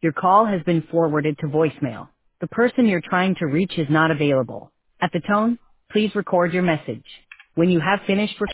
Your call has been forwarded to voicemail. The person you're trying to reach is not available. At the tone, please record your message. When you have finished